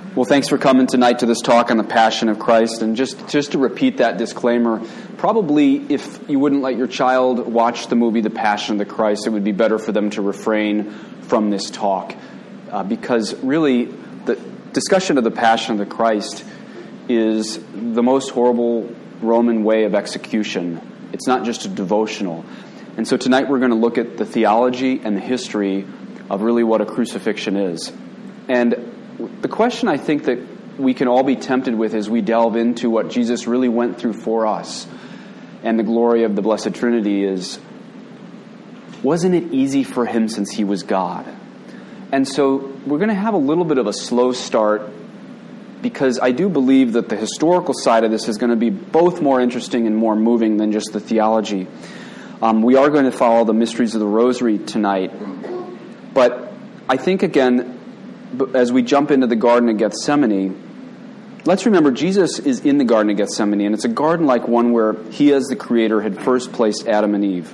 Well, thanks for coming tonight to this talk on the Passion of Christ. And just to repeat that disclaimer, probably if you wouldn't let your child watch the movie The Passion of the Christ, it would be better for them to refrain from this talk. Because really, the discussion of the Passion of the Christ is the most horrible Roman way of execution. It's not just a devotional. And so tonight we're going to look at the theology and the history of really what a crucifixion is. And the question I think that we can all be tempted with as we delve into what Jesus really went through for us and the glory of the Blessed Trinity is, wasn't it easy for him since he was God? And so we're going to have a little bit of a slow start because I do believe that the historical side of this is going to be both more interesting and more moving than just the theology. We are going to follow the mysteries of the Rosary tonight. But I think, again, as we jump into the Garden of Gethsemane, let's remember Jesus is in the Garden of Gethsemane, and it's a garden like one where he as the Creator had first placed Adam and Eve.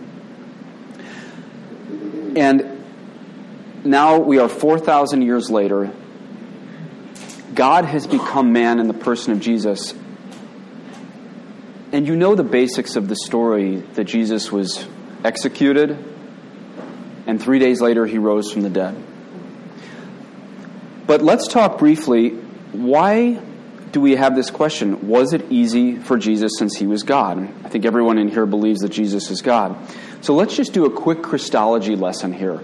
And now we are 4,000 years later. God has become man in the person of Jesus. And you know the basics of the story, that Jesus was executed, and 3 days later he rose from the dead. But let's talk briefly, why do we have this question? Was it easy for Jesus since he was God? I think everyone in here believes that Jesus is God. So let's just do a quick Christology lesson here.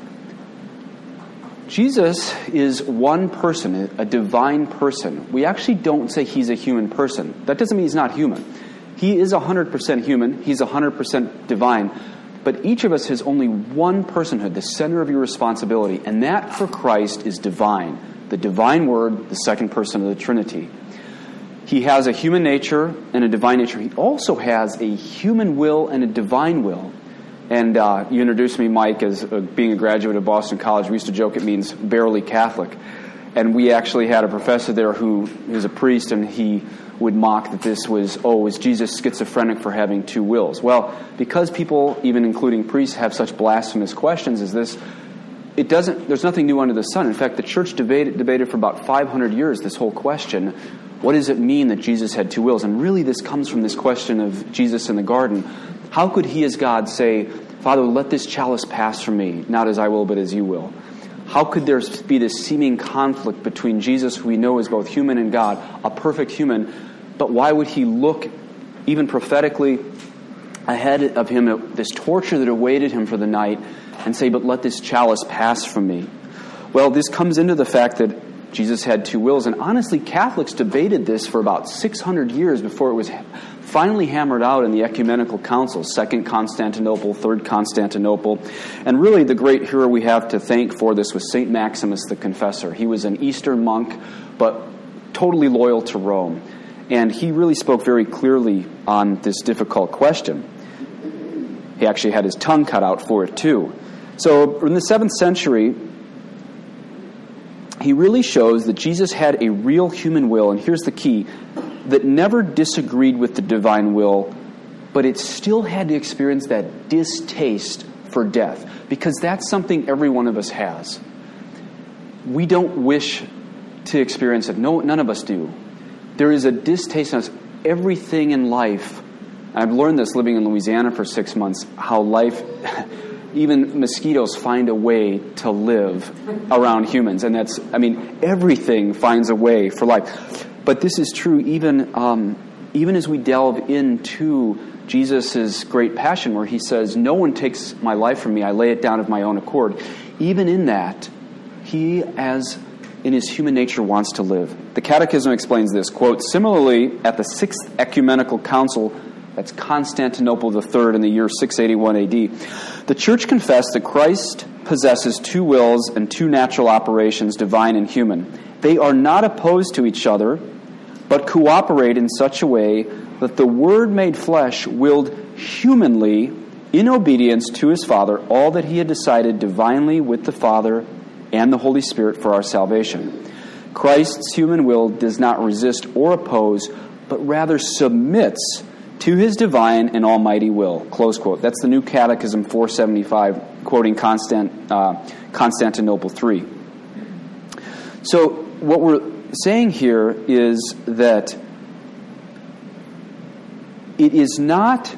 Jesus is one person, a divine person. We actually don't say he's a human person. That doesn't mean he's not human. He is 100% human. He's 100% divine. But each of us has only one personhood, the center of your responsibility, and that for Christ is divine. The divine Word, the second person of the Trinity. He has a human nature and a divine nature. He also has a human will and a divine will. And you introduced me, Mike, as being a graduate of Boston College. We used to joke it means barely Catholic. And we actually had a professor there who was a priest, and he would mock that this was, is Jesus schizophrenic for having two wills? Well, because people, even including priests, have such blasphemous questions as this, there's nothing new under the sun. In fact, the church debated for about 500 years this whole question. What does it mean that Jesus had two wills? And really this comes from this question of Jesus in the garden. How could he as God say, Father, let this chalice pass from me, not as I will, but as you will? How could there be this seeming conflict between Jesus, who we know is both human and God, a perfect human, but why would he look, even prophetically, ahead of him at this torture that awaited him for the night and say, but let this chalice pass from me? Well, this comes into the fact that Jesus had two wills, and honestly, Catholics debated this for about 600 years before it was finally hammered out in the ecumenical councils, Second Constantinople, Third Constantinople. And really the great hero we have to thank for this was St. Maximus the Confessor. He was an Eastern monk, but totally loyal to Rome. And he really spoke very clearly on this difficult question. He actually had his tongue cut out for it too. So in the 7th century, he really shows that Jesus had a real human will, and here's the key, that never disagreed with the divine will, but it still had to experience that distaste for death, because that's something every one of us has. We don't wish to experience it. No, none of us do. There is a distaste in us. Everything in life, and I've learned this living in Louisiana for 6 months, how life, even mosquitoes find a way to live around humans. And everything finds a way for life. But this is true even as we delve into Jesus' great passion, where he says, no one takes my life from me, I lay it down of my own accord. Even in that, he, as in his human nature, wants to live. The Catechism explains this, quote, similarly, at the 6th Ecumenical Council, that's Constantinople III in the year 681 AD, the Church confessed that Christ possesses two wills and two natural operations, divine and human. They are not opposed to each other, but cooperate in such a way that the Word made flesh willed humanly, in obedience to his Father, all that he had decided divinely with the Father and the Holy Spirit for our salvation. Christ's human will does not resist or oppose, but rather submits to his divine and almighty will. Close quote. That's the New Catechism 475, quoting Constantinople III. So what we're saying here is that it is not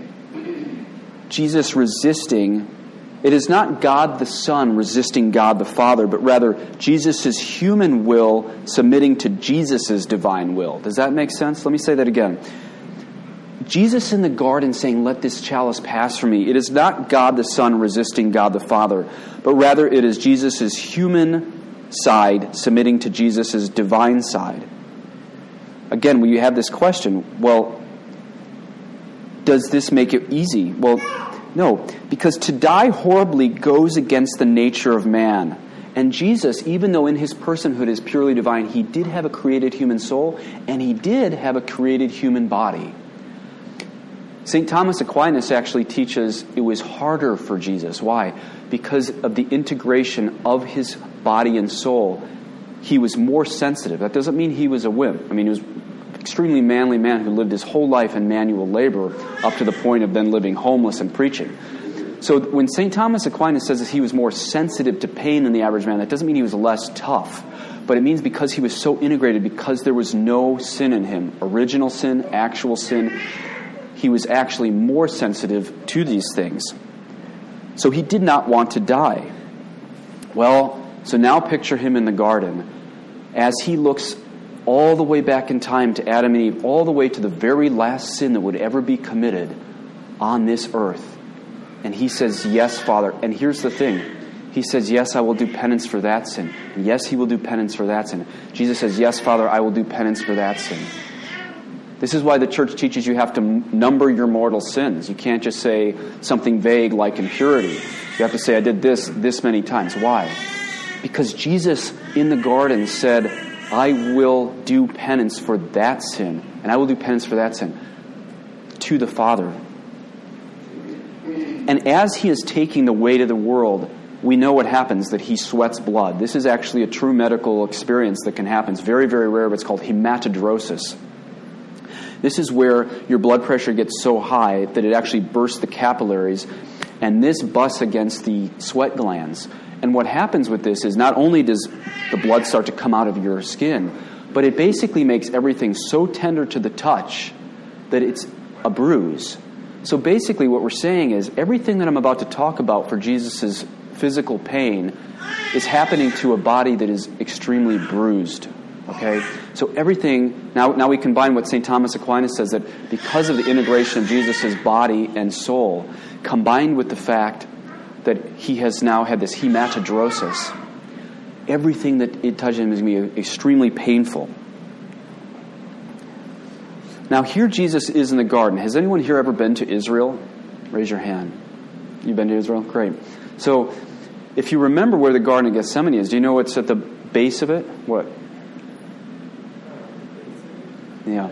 Jesus resisting, it is not God the Son resisting God the Father, but rather Jesus' human will submitting to Jesus' divine will. Does that make sense? Let me say that again. Jesus in the garden saying, "Let this chalice pass from me." It is not God the Son resisting God the Father, but rather it is Jesus' human side submitting to Jesus' divine side. Again, when you have this question, well, does this make it easy? Well, no, because to die horribly goes against the nature of man. And Jesus, even though in his personhood is purely divine, he did have a created human soul, and he did have a created human body. St. Thomas Aquinas actually teaches it was harder for Jesus. Why? Because of the integration of his body and soul, he was more sensitive. That doesn't mean he was a wimp. I mean, he was an extremely manly man who lived his whole life in manual labor up to the point of then living homeless and preaching. So when St. Thomas Aquinas says that he was more sensitive to pain than the average man, that doesn't mean he was less tough. But it means because he was so integrated, because there was no sin in him, original sin, actual sin, he was actually more sensitive to these things. So he did not want to die. Well, so now picture him in the garden as he looks all the way back in time to Adam and Eve, all the way to the very last sin that would ever be committed on this earth. And he says, "Yes, Father." And here's the thing. He says, "Yes, I will do penance for that sin." And yes, he will do penance for that sin. Jesus says, "Yes, Father, I will do penance for that sin." This is why the church teaches you have to number your mortal sins. You can't just say something vague like impurity. You have to say, "I did this many times." Why? Because Jesus in the garden said, "I will do penance for that sin, and I will do penance for that sin," to the Father. And as he is taking the weight of the world, we know what happens, that he sweats blood. This is actually a true medical experience that can happen. It's very, very rare, but it's called hematidrosis. This is where your blood pressure gets so high that it actually bursts the capillaries, and this busts against the sweat glands. And what happens with this is not only does the blood start to come out of your skin, but it basically makes everything so tender to the touch that it's a bruise. So basically what we're saying is everything that I'm about to talk about for Jesus' physical pain is happening to a body that is extremely bruised. Okay? So everything, now we combine what St. Thomas Aquinas says, that because of the integration of Jesus' body and soul, combined with the fact that he has now had this hematidrosis, everything that it touches him is going to be extremely painful. Now here Jesus is in the garden. Has anyone here ever been to Israel? Raise your hand. You've been to Israel? Great. So if you remember where the Garden of Gethsemane is, do you know what's at the base of it? What? Yeah.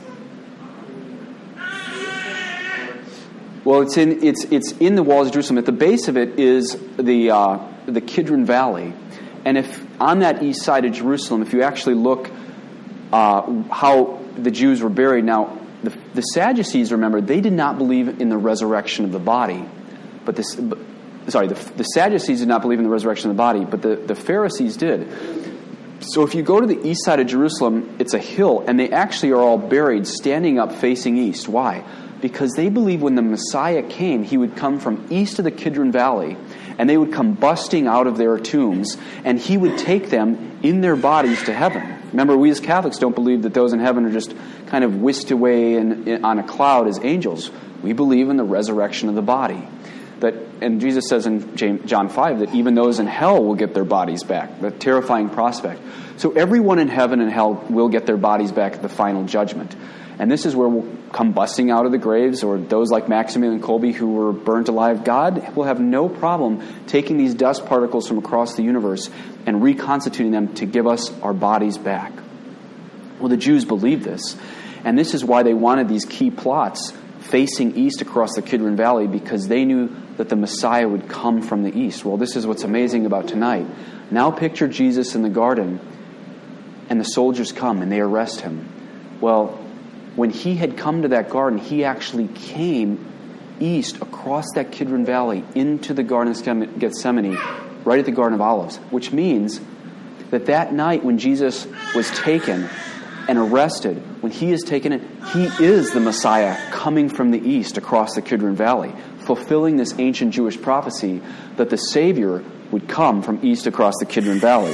Well, it's in the walls of Jerusalem. At the base of it is the Kidron Valley, and if on that east side of Jerusalem, if you actually look how the Jews were buried. Now, the Sadducees, remember, they did not believe in the resurrection of the body, but the Sadducees did not believe in the resurrection of the body, but the Pharisees did. So if you go to the east side of Jerusalem, it's a hill, and they actually are all buried standing up facing east. Why? Because they believe when the Messiah came, he would come from east of the Kidron Valley, and they would come busting out of their tombs, and he would take them in their bodies to heaven. Remember, we as Catholics don't believe that those in heaven are just kind of whisked away on a cloud as angels. We believe in the resurrection of the body. And Jesus says in John 5 that even those in hell will get their bodies back. The terrifying prospect. So everyone in heaven and hell will get their bodies back at the final judgment. And this is where we'll come busting out of the graves, or those like Maximilian Kolbe who were burnt alive. God will have no problem taking these dust particles from across the universe and reconstituting them to give us our bodies back. Well, the Jews believed this. And this is why they wanted these key plots facing east across the Kidron Valley, because they knew that the Messiah would come from the east. Well, this is what's amazing about tonight. Now picture Jesus in the garden, and the soldiers come and they arrest him. Well, when he had come to that garden, he actually came east across that Kidron Valley into the Garden of Gethsemane, right at the Garden of Olives, which means that night when Jesus was taken and arrested, when he is taken in, he is the Messiah coming from the east across the Kidron Valley, fulfilling this ancient Jewish prophecy that the Savior would come from east across the Kidron Valley.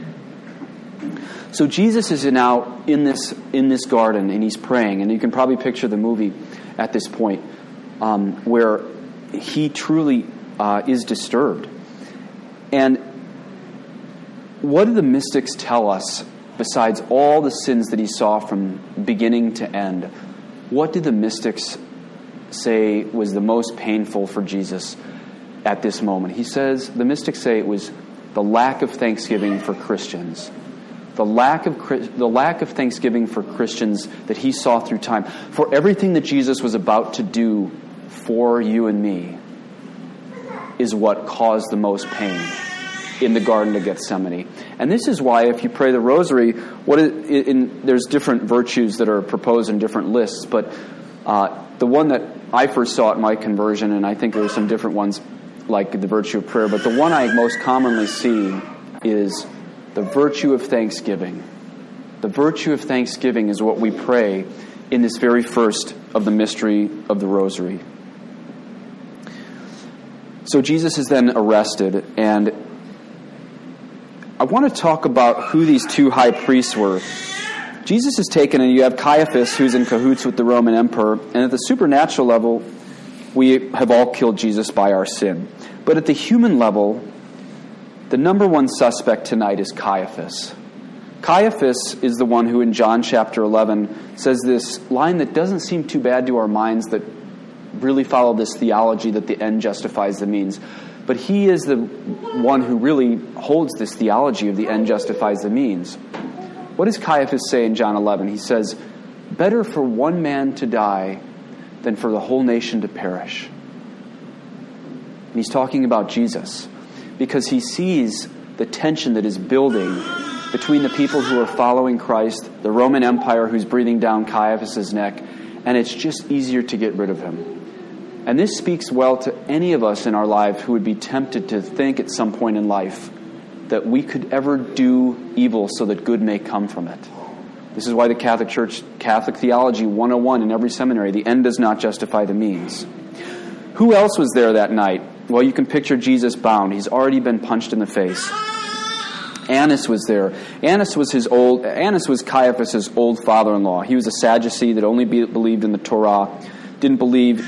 So Jesus is now in this garden, and he's praying, and you can probably picture the movie at this point where he truly is disturbed. And what do the mystics tell us, besides all the sins that he saw from beginning to end? What do the mystics say was the most painful for Jesus at this moment? The mystics say it was the lack of thanksgiving for Christians. The lack of thanksgiving for Christians that he saw through time. For everything that Jesus was about to do for you and me is what caused the most pain in the Garden of Gethsemane. And this is why if you pray the Rosary, there's different virtues that are proposed in different lists, but the one that I first saw at my conversion, and I think there are some different ones like the virtue of prayer, but the one I most commonly see is the virtue of thanksgiving. The virtue of thanksgiving is what we pray in this very first of the mystery of the Rosary. So Jesus is then arrested, and I want to talk about who these two high priests were. Jesus is taken, and you have Caiaphas, who's in cahoots with the Roman emperor, and at the supernatural level, we have all killed Jesus by our sin. But at the human level, the number one suspect tonight is Caiaphas. Caiaphas is the one who in John chapter 11 says this line that doesn't seem too bad to our minds that really follow this theology that the end justifies the means. But he is the one who really holds this theology of the end justifies the means. What does Caiaphas say in John 11? He says, "Better for one man to die than for the whole nation to perish." And he's talking about Jesus, because he sees the tension that is building between the people who are following Christ, the Roman Empire who's breathing down Caiaphas' neck, and it's just easier to get rid of him. And this speaks well to any of us in our life who would be tempted to think at some point in life that we could ever do evil so that good may come from it. This is why the Catholic Church, Catholic Theology 101 in every seminary, the end does not justify the means. Who else was there that night? Well, you can picture Jesus bound. He's already been punched in the face. Annas was there. Annas was Caiaphas' old father-in-law. He was a Sadducee that only believed in the Torah. He did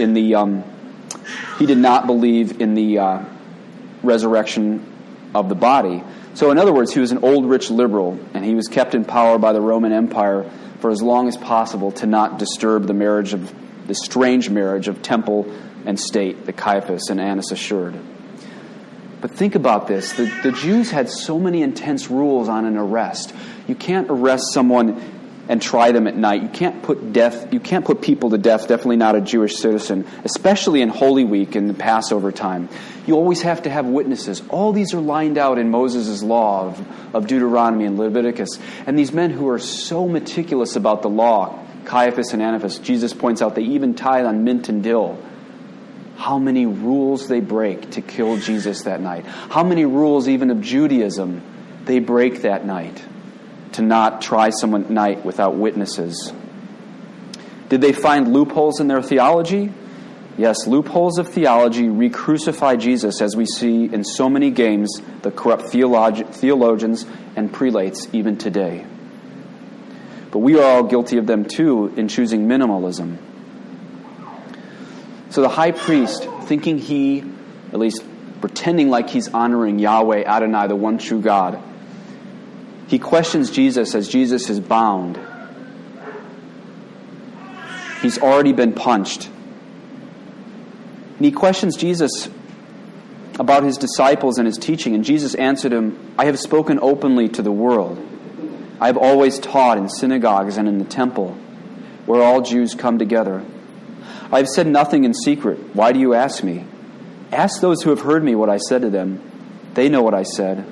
not believe in the resurrection of the body. So in other words, he was an old rich liberal, and he was kept in power by the Roman Empire for as long as possible to not disturb the strange marriage of temple and state that Caiaphas and Annas assured. But think about this. The Jews had so many intense rules on an arrest. You can't arrest someone and try them at night. You can't put people to death, definitely not a Jewish citizen, especially in Holy Week and the Passover time. You always have to have witnesses. All these are lined out in Moses' law of Deuteronomy and Leviticus. And these men who are so meticulous about the law, Caiaphas and Annas, Jesus points out they even tithe on mint and dill. How many rules they break to kill Jesus that night. How many rules even of Judaism they break that night to not try someone at night without witnesses. Did they find loopholes in their theology? Yes, loopholes of theology re-crucify Jesus, as we see in so many games that corrupt theologians and prelates even today. But we are all guilty of them too in choosing minimalism. So the high priest, thinking at least pretending like he's honoring Yahweh Adonai, the one true God, he questions Jesus as Jesus is bound. He's already been punched. And he questions Jesus about his disciples and his teaching. And Jesus answered him, "I have spoken openly to the world. I have always taught in synagogues and in the temple, where all Jews come together. I have said nothing in secret. Why do you ask me? Ask those who have heard me what I said to them. They know what I said."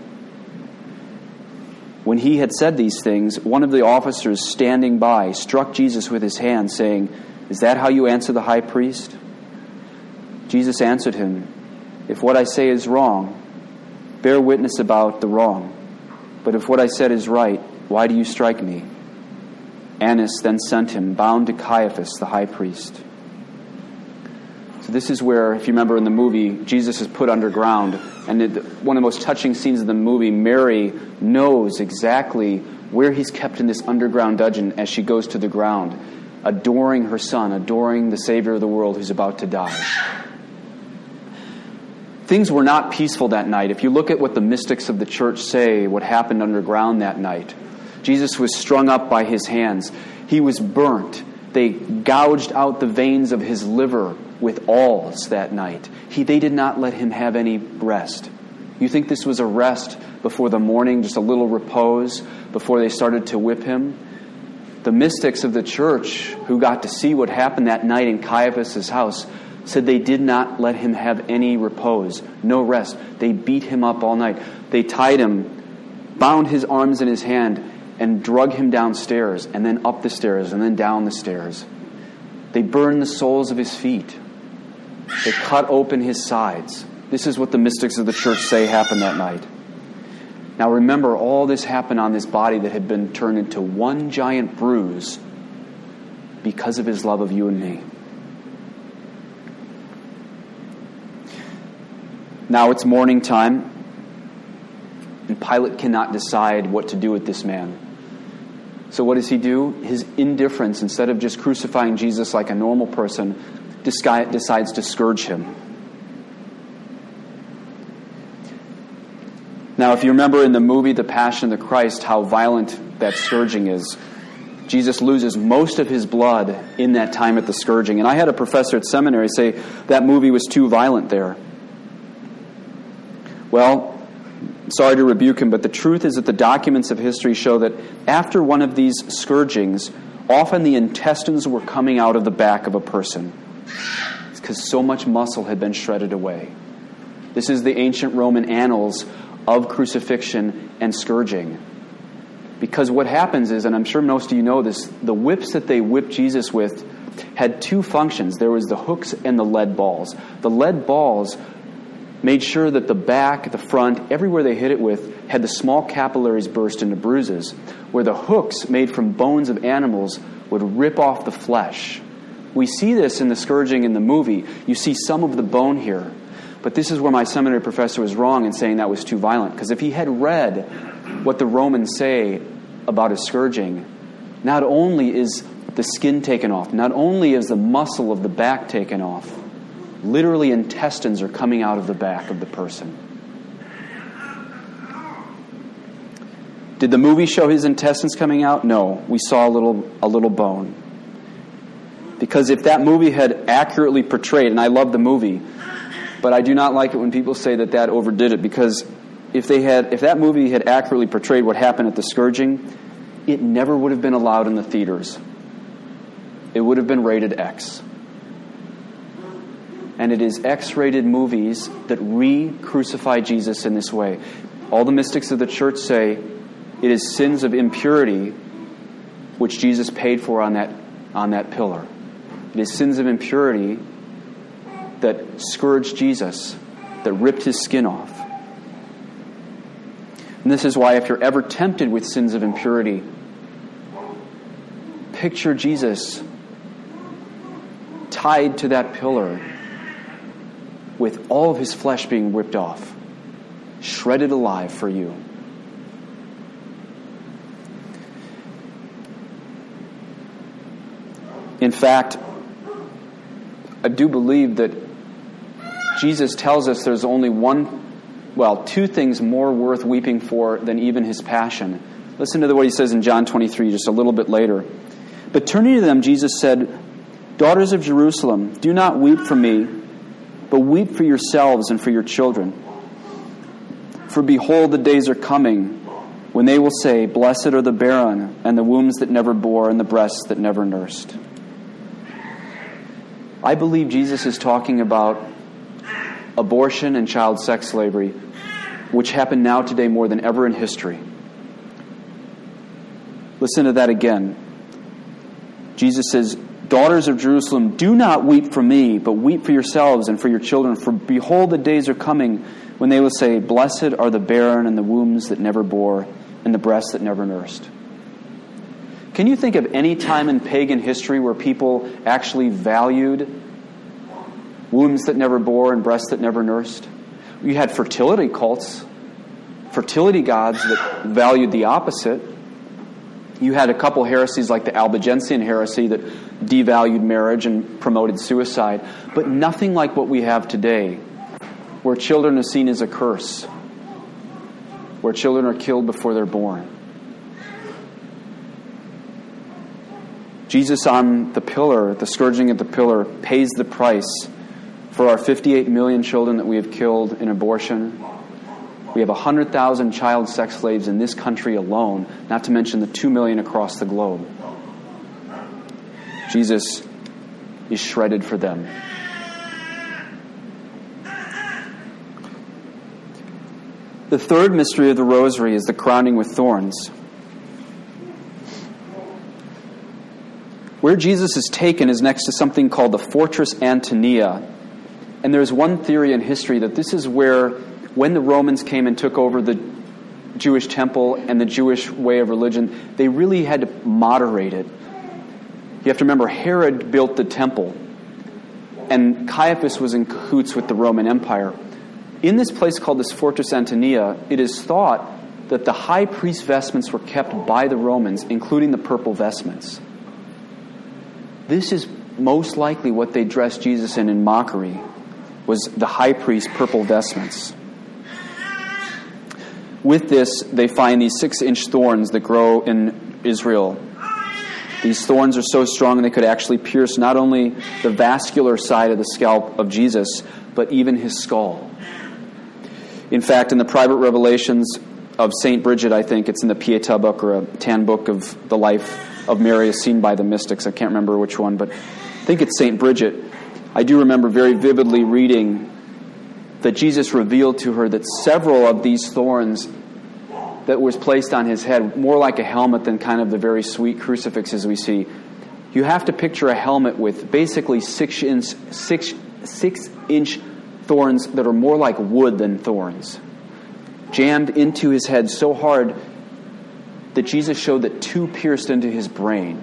When he had said these things, one of the officers standing by struck Jesus with his hand, saying, "Is that how you answer the high priest?" Jesus answered him, "If what I say is wrong, bear witness about the wrong. But if what I said is right, why do you strike me?" Annas then sent him, bound, to Caiaphas, the high priest. So this is where, if you remember in the movie, Jesus is put underground. And one of the most touching scenes of the movie, Mary knows exactly where he's kept in this underground dungeon as she goes to the ground, adoring her son, adoring the Savior of the world who's about to die. Things were not peaceful that night. If you look at what the mystics of the church say, what happened underground that night, Jesus was strung up by his hands. He was burnt. They gouged out the veins of his liver with awls that night. They did not let him have any rest. You think this was a rest before the morning, just a little repose before they started to whip him? The mystics of the church who got to see what happened that night in Caiaphas' house said they did not let him have any repose, no rest. They beat him up all night. They tied him, bound his arms in his hand, and drug him downstairs, and then up the stairs, and then down the stairs. They burned the soles of his feet. They cut open his sides. This is what the mystics of the church say happened that night. Now remember, all this happened on this body that had been turned into one giant bruise because of his love of you and me. Now it's morning time, and Pilate cannot decide what to do with this man. So what does he do? His indifference, instead of just crucifying Jesus like a normal person, decides to scourge him. Now, if you remember in the movie The Passion of the Christ, how violent that scourging is, Jesus loses most of his blood in that time at the scourging. And I had a professor at seminary say that movie was too violent there. Well, sorry to rebuke him, but the truth is that the documents of history show that after one of these scourgings, often the intestines were coming out of the back of a person. It's because so much muscle had been shredded away. This is the ancient Roman annals of crucifixion and scourging. Because what happens is, and I'm sure most of you know this, the whips that they whipped Jesus with had two functions. There was the hooks and the lead balls. The lead balls made sure that the back, the front, everywhere they hit it with, had the small capillaries burst into bruises, where the hooks made from bones of animals would rip off the flesh. We see this in the scourging in the movie. You see some of the bone here. But this is where my seminary professor was wrong in saying that was too violent. Because if he had read what the Romans say about a scourging, not only is the skin taken off, not only is the muscle of the back taken off, literally intestines are coming out of the back of the person. Did the movie show his intestines coming out? No. We saw a little bone. Because if that movie had accurately portrayed, and I love the movie, but I do not like it when people say that overdid it, because if that movie had accurately portrayed what happened at the scourging, it never would have been allowed in the theaters. It would have been rated X. And it is X-rated movies that re-crucify Jesus in this way. All the mystics of the church say it is sins of impurity which Jesus paid for on that pillar. It is sins of impurity that scourged Jesus, that ripped his skin off. And this is why if you're ever tempted with sins of impurity, picture Jesus tied to that pillar with all of his flesh being ripped off, shredded alive for you. In fact, I do believe that Jesus tells us there's only two things more worth weeping for than even his passion. Listen to what he says in John 23, just a little bit later. But turning to them, Jesus said, "Daughters of Jerusalem, do not weep for me, but weep for yourselves and for your children. For behold, the days are coming when they will say, 'Blessed are the barren, and the wombs that never bore, and the breasts that never nursed.'" I believe Jesus is talking about abortion and child sex slavery, which happen now today more than ever in history. Listen to that again. Jesus says, "Daughters of Jerusalem, do not weep for me, but weep for yourselves and for your children. For behold, the days are coming when they will say, 'Blessed are the barren and the wombs that never bore, and the breast that never nursed. Can you think of any time in pagan history where people actually valued wombs that never bore and breasts that never nursed? You had fertility cults, fertility gods that valued the opposite. You had a couple heresies like the Albigensian heresy that devalued marriage and promoted suicide, but nothing like what we have today, where children are seen as a curse, where children are killed before they're born. Jesus on the pillar, the scourging at the pillar, pays the price for our 58 million children that we have killed in abortion. We have 100,000 child sex slaves in this country alone, not to mention the 2 million across the globe. Jesus is shredded for them. The third mystery of the Rosary is the crowning with thorns. Where Jesus is taken is next to something called the Fortress Antonia. And there's one theory in history that this is where, when the Romans came and took over the Jewish temple and the Jewish way of religion, they really had to moderate it. You have to remember, Herod built the temple, and Caiaphas was in cahoots with the Roman Empire. In this place called this Fortress Antonia, it is thought that the high priest vestments were kept by the Romans, including the purple vestments. This is most likely what they dressed Jesus in mockery, was the high priest's purple vestments. With this, they find these 6-inch thorns that grow in Israel. These thorns are so strong they could actually pierce not only the vascular side of the scalp of Jesus, but even his skull. In fact, in the private revelations of St. Bridget, I think it's in the Pietà book or a Tan book of the life of Mary as seen by the mystics. I can't remember which one, but I think it's St. Bridget. I do remember very vividly reading that Jesus revealed to her that several of these thorns that was placed on his head, more like a helmet than kind of the very sweet crucifixes we see. You have to picture a helmet with basically 6-inch thorns that are more like wood than thorns, jammed into his head so hard that Jesus showed that 2 pierced into his brain.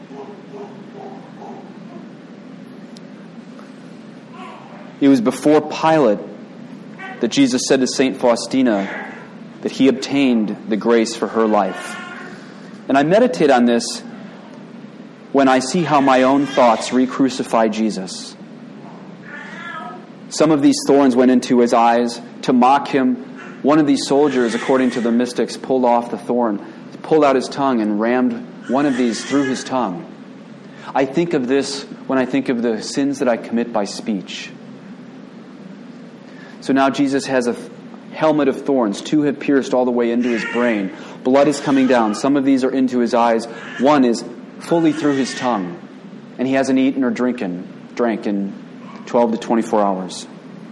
It was before Pilate that Jesus said to St. Faustina that he obtained the grace for her life. And I meditate on this when I see how my own thoughts re-crucify Jesus. Some of these thorns went into his eyes to mock him. One of these soldiers, according to the mystics, pulled off the thorn, pulled out his tongue and rammed one of these through his tongue. I think of this when I think of the sins that I commit by speech. So now Jesus has a helmet of thorns. 2 have pierced all the way into his brain. Blood is coming down. Some of these are into his eyes. One is fully through his tongue. And he hasn't eaten or drank in 12 to 24 hours.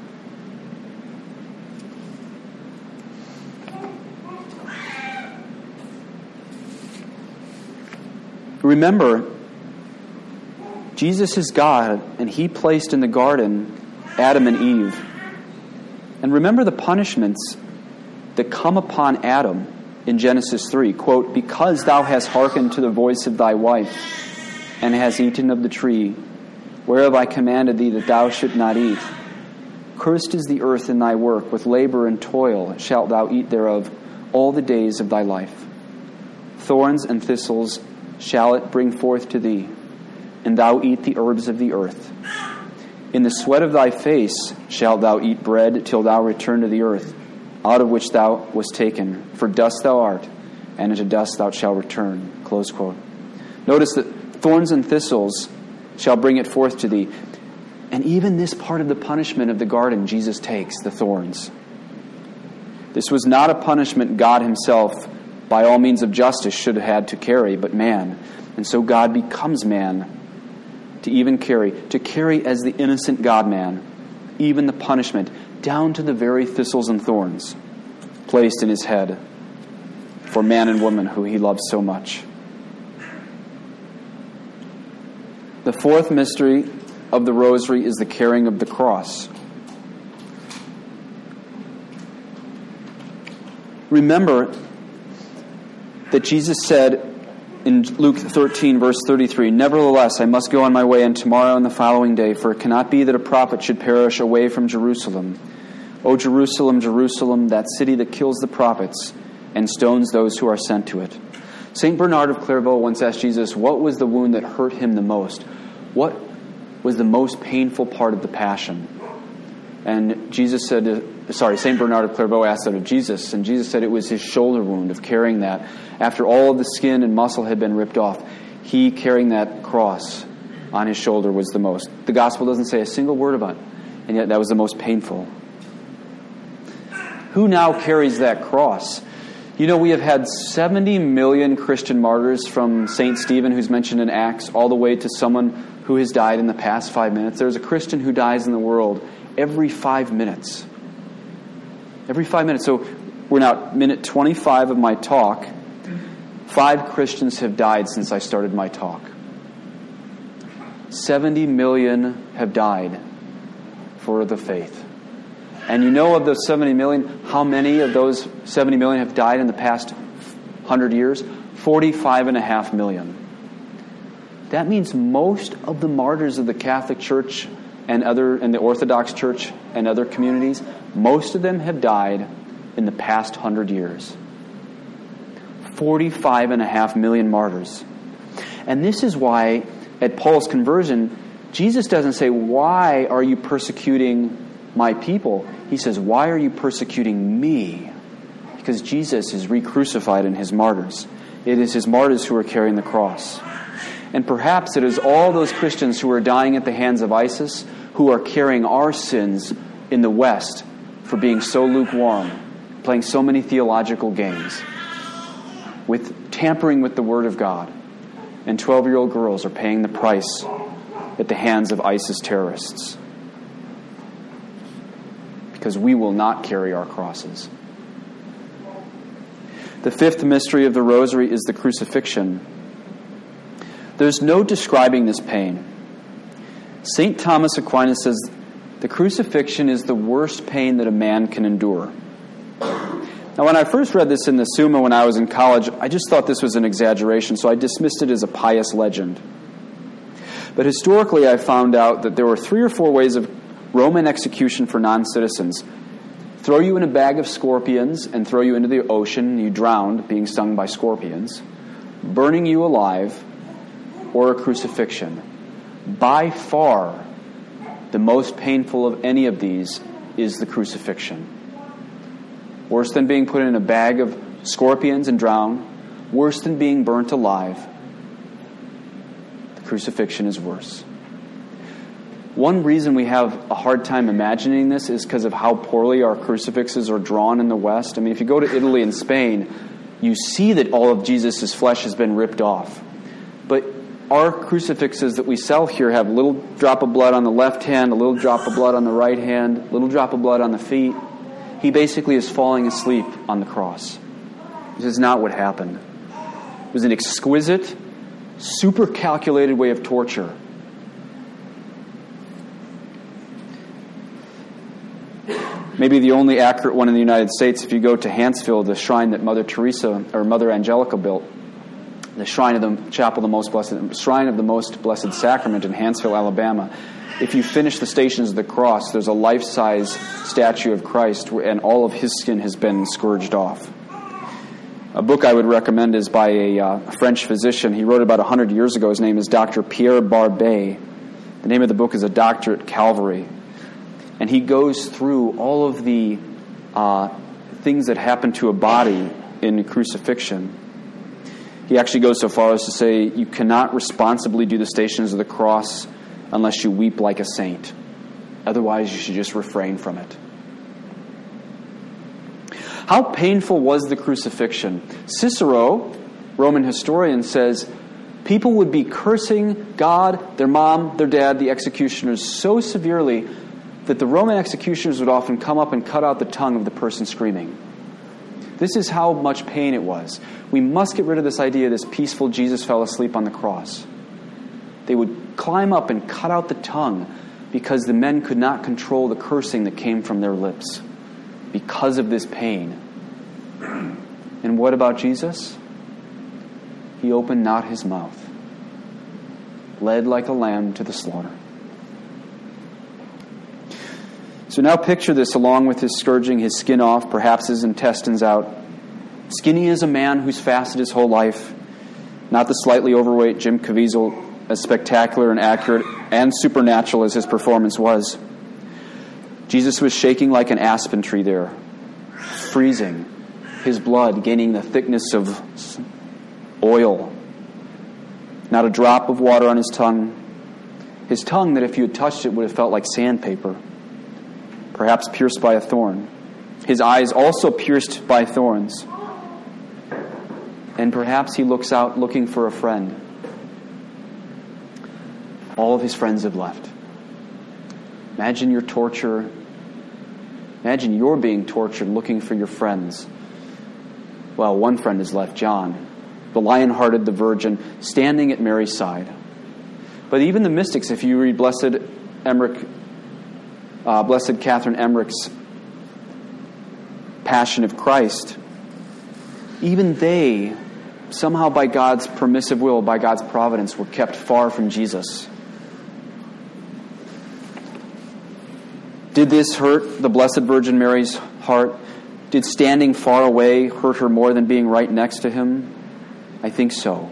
Remember, Jesus is God, and he placed in the garden Adam and Eve. And remember the punishments that come upon Adam in Genesis 3. Quote, "Because thou hast hearkened to the voice of thy wife, and hast eaten of the tree, whereof I commanded thee that thou shouldst not eat. Cursed is the earth in thy work, with labor and toil shalt thou eat thereof all the days of thy life. Thorns and thistles shall it bring forth to thee, and thou eat the herbs of the earth. In the sweat of thy face shalt thou eat bread till thou return to the earth, out of which thou wast taken. For dust thou art, and into dust thou shalt return." Close quote. Notice that thorns and thistles shall bring it forth to thee. And even this part of the punishment of the garden, Jesus takes, the thorns. This was not a punishment God himself, by all means of justice, should have had to carry, but man. And so God becomes man to even carry, as the innocent God-man, even the punishment, down to the very thistles and thorns placed in his head for man and woman who he loves so much. The fourth mystery of the Rosary is the carrying of the cross. Remember, that Jesus said in Luke 13, verse 33, "Nevertheless, I must go on my way, and tomorrow and the following day, for it cannot be that a prophet should perish away from Jerusalem. O Jerusalem, Jerusalem, that city that kills the prophets and stones those who are sent to it." St. Bernard of Clairvaux once asked Jesus, what was the wound that hurt him the most? What was the most painful part of the passion? And St. Bernard of Clairvaux asked that of Jesus, and Jesus said it was his shoulder wound of carrying that. After all of the skin and muscle had been ripped off, he carrying that cross on his shoulder was the most. The gospel doesn't say a single word about it, and yet that was the most painful. Who now carries that cross? You know, we have had 70 million Christian martyrs, from St. Stephen, who's mentioned in Acts, all the way to someone who has died in the past 5 minutes. There's a Christian who dies in the world every 5 minutes. Every 5 minutes. So we're now at minute 25 of my talk. 5 Christians have died since I started my talk. 70 million have died for the faith. And you know, of those 70 million, how many of those 70 million have died in the past 100 years? 45.5 million. That means most of the martyrs of the Catholic Church and the Orthodox Church and other communities, most of them have died in the past 100 years. 45.5 million martyrs. And this is why, at Paul's conversion, Jesus doesn't say, "Why are you persecuting my people?" He says, "Why are you persecuting me?" Because Jesus is re-crucified in his martyrs. It is his martyrs who are carrying the cross. And perhaps it is all those Christians who are dying at the hands of ISIS who are carrying our sins in the West for being so lukewarm, playing so many theological games, with tampering with the Word of God. And 12-year-old girls are paying the price at the hands of ISIS terrorists. Because we will not carry our crosses. The fifth mystery of the Rosary is the crucifixion. There's no describing this pain. St. Thomas Aquinas says the crucifixion is the worst pain that a man can endure. Now, when I first read this in the Summa when I was in college, I just thought this was an exaggeration, so I dismissed it as a pious legend. But historically, I found out that there were 3 or 4 ways of Roman execution for non-citizens. Throw you in a bag of scorpions and throw you into the ocean, you drowned, being stung by scorpions. Burning you alive, or a crucifixion. By far, the most painful of any of these is the crucifixion. Worse than being put in a bag of scorpions and drowned. Worse than being burnt alive. The crucifixion is worse. One reason we have a hard time imagining this is because of how poorly our crucifixes are drawn in the West. I mean, if you go to Italy and Spain, you see that all of Jesus' flesh has been ripped off. But our crucifixes that we sell here have a little drop of blood on the left hand, a little drop of blood on the right hand, a little drop of blood on the feet. He basically is falling asleep on the cross. This is not what happened. It was an exquisite, super calculated way of torture. Maybe the only accurate one in the United States, if you go to Hanceville, the shrine that Mother Teresa or Mother Angelica built, the shrine of the Chapel of the Most Blessed, Shrine of the Most Blessed Sacrament in Hanceville, Alabama. If you finish the Stations of the Cross, there's a life-size statue of Christ, and all of his skin has been scourged off. A book I would recommend is by a French physician. He wrote about 100 years ago. His name is Dr. Pierre Barbet. The name of the book is A Doctor at Calvary. And he goes through all of the things that happen to a body in crucifixion. He actually goes so far as to say, you cannot responsibly do the Stations of the Cross unless you weep like a saint. Otherwise, you should just refrain from it. How painful was the crucifixion? Cicero, Roman historian, says people would be cursing God, their mom, their dad, the executioners so severely that the Roman executioners would often come up and cut out the tongue of the person screaming. This is how much pain it was. We must get rid of this idea this peaceful Jesus fell asleep on the cross. They would climb up and cut out the tongue because the men could not control the cursing that came from their lips because of this pain. And what about Jesus? he opened not his mouth, led like a lamb to the slaughter. So now picture this along with his scourging, his skin off, perhaps his intestines out. Skinny as a man who's fasted his whole life, not the slightly overweight Jim Caviezel, as spectacular and accurate and supernatural as his performance was. Jesus was shaking like an aspen tree there, freezing, his blood gaining the thickness of oil. Not a drop of water on his tongue. His tongue that if you had touched it would have felt like sandpaper, perhaps pierced by a thorn. His eyes also pierced by thorns. And perhaps he looks out looking for a friend. All of his friends have left. Imagine your torture. Imagine you're being tortured looking for your friends. Well, one friend has left, John, the lion-hearted, the virgin, standing at Mary's side. But even the mystics, if you read Blessed Catherine Emmerich's Passion of Christ, even they, somehow by God's permissive will, by God's providence, were kept far from Jesus. Did this hurt the Blessed Virgin Mary's heart? Did standing far away hurt her more than being right next to him? I think so.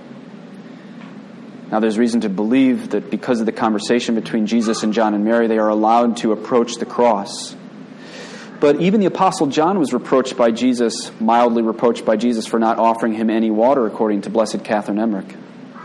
Now there's reason to believe that because of the conversation between Jesus and John and Mary, they are allowed to approach the cross. But even the Apostle John was reproached by Jesus, mildly reproached by Jesus for not offering him any water, according to Blessed Catherine Emmerich.